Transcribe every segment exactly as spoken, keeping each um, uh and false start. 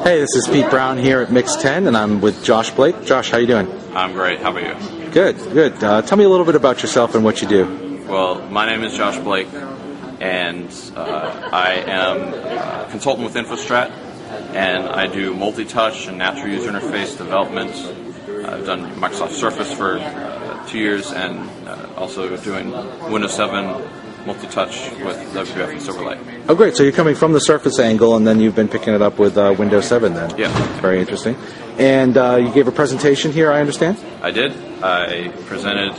Hey, this is Pete Brown here at Mix ten, and I'm with Josh Blake. Josh, how you doing? I'm great. How about you? Good, good. Uh, tell me a little bit about yourself and what you do. Well, my name is Josh Blake, and uh, I am a consultant with InfoStrat, and I do multi-touch and natural user interface development. I've done Microsoft Surface for uh, two years, and uh, also doing Windows seven multi-touch with W P F and Silverlight. Oh, great. So you're coming from the Surface angle, and then you've been picking it up with uh, Windows seven then. Yeah. Very interesting. And uh, you gave a presentation here, I understand? I did. I presented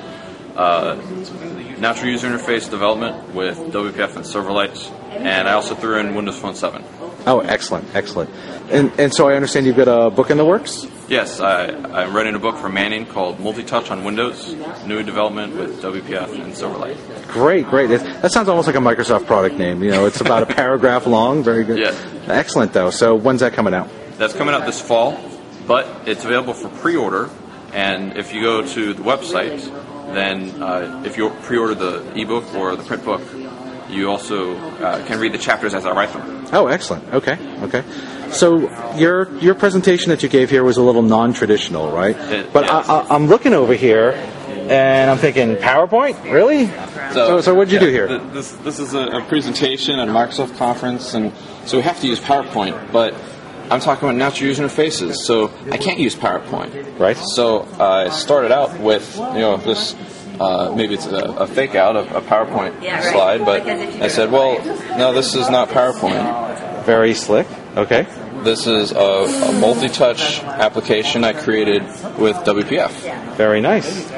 uh, natural user interface development with W P F and Silverlight, and I also threw in Windows Phone seven. Oh, excellent, excellent. And and so I understand you've got a book in the works? Yes, I, I'm writing a book for Manning called Multi-Touch on Windows, new development with W P F and Silverlight. Great, great. It, that sounds almost like a Microsoft product name. You know, it's about a paragraph long. Very good. Yeah. Excellent, though. So when's that coming out? That's coming out this fall, but it's available for pre-order. And if you go to the website, then uh, if you pre-order the ebook or the print book, you also uh, can read the chapters as I write them. Oh, excellent. Okay, okay. So your your presentation that you gave here was a little non-traditional, right? It, but yes. I, I, I'm looking over here, and I'm thinking, PowerPoint? Really? So, so, so what did you yeah, do here? The, this this is a, a presentation at a Microsoft conference, and so we have to use PowerPoint, but I'm talking about natural user interfaces, so I can't use PowerPoint. Right. So uh, I started out with, you know, this, uh, maybe it's a, a fake out, a, a PowerPoint Yeah, right. slide, but I said, well, no, this is not PowerPoint. Very slick. Okay. This is a, a multi-touch application I created with W P F. Very nice.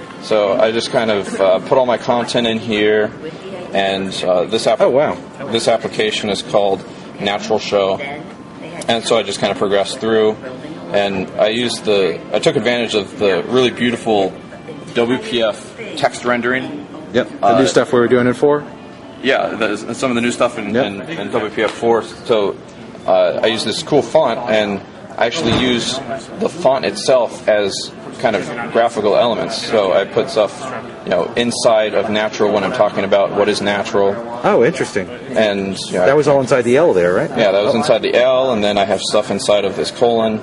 So I just kind of uh, put all my content in here, and uh, this app- Oh, wow. this application is called Natural Show, and so I just kind of progressed through, and I used the I took advantage of the really beautiful W P F text rendering. Yep. The Uh, new stuff we were doing it for? Yeah, there's some of the new stuff in, Yep. in, in W P F four. So uh, I use this cool font, and I actually use the font itself as kind of graphical elements. So I put stuff, you know, inside of natural when I'm talking about what is natural, Oh, interesting. and you know, That was all inside the L there, right? yeah, that was inside the L, and then I have stuff inside of this colon.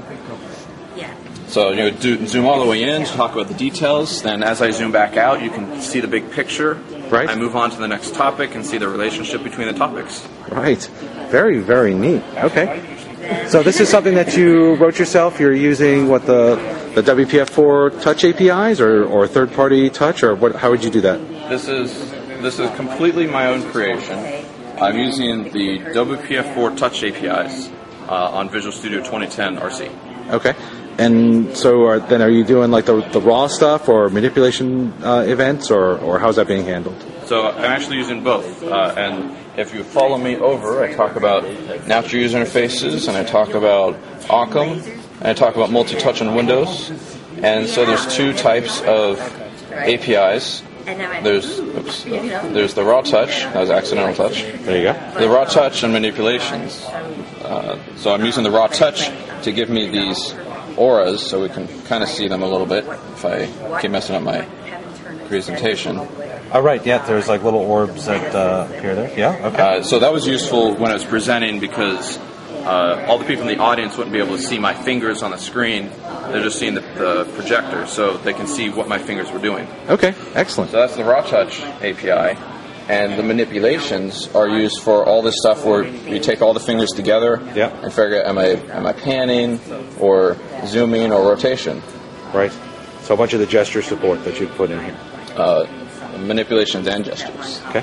So, you know, do, zoom all the way in to talk about the details. Then as I zoom back out, you can see the big picture. Right. I move on to the next topic and see the relationship between the topics. Right. Very, very neat. Okay. So this is something that you wrote yourself. You're using what the the W P F four touch A P Is or, or third party touch, or what? How would you do that? This is this is completely my own creation. I'm using the W P F four touch A P Is uh, on Visual Studio twenty ten R C. Okay. And so are, then are you doing like the the raw stuff or manipulation uh, events, or, or how's that being handled? So I'm actually using both. Uh, and if you follow me over, I talk about natural user interfaces, and I talk about Occam, and I talk about multi-touch on Windows. And so there's two types of A P Is. There's oops, there's the raw touch. That was accidental touch. There you go. The raw touch and manipulations. Uh, so I'm using the raw touch to give me these auras, so we can kind of see them a little bit if I keep messing up my presentation. All right. Yeah. There's like little orbs that uh, appear there. Yeah. Okay. Uh, so that was useful when I was presenting because uh, all the people in the audience wouldn't be able to see my fingers on the screen. They're just seeing the, the projector, so they can see what my fingers were doing. Okay. Excellent. So that's the raw touch A P I. And the manipulations are used for all this stuff where you take all the fingers together Yeah. and figure out, am I am I panning or zooming or rotation? Right. So a bunch of the gesture support that you put in here. Uh, manipulations and gestures. Okay.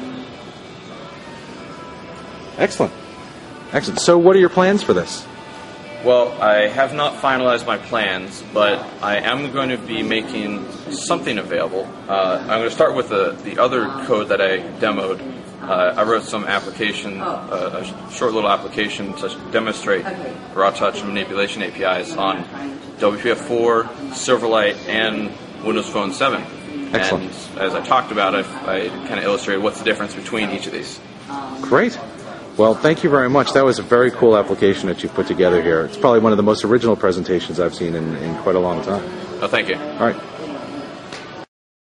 Excellent. Excellent. So what are your plans for this? Well, I have not finalized my plans, but I am going to be making something available. Uh, I'm going to start with the, the other code that I demoed. Uh, I wrote some application, uh, a short little application to demonstrate raw touch and manipulation A P Is on W P F four, Silverlight, and Windows Phone seven. Excellent. And as I talked about, I, I kind of illustrated what's the difference between each of these. Great. Well, thank you very much. That was a very cool application that you put together here. It's probably one of the most original presentations I've seen in, in quite a long time. Oh, thank you. All right.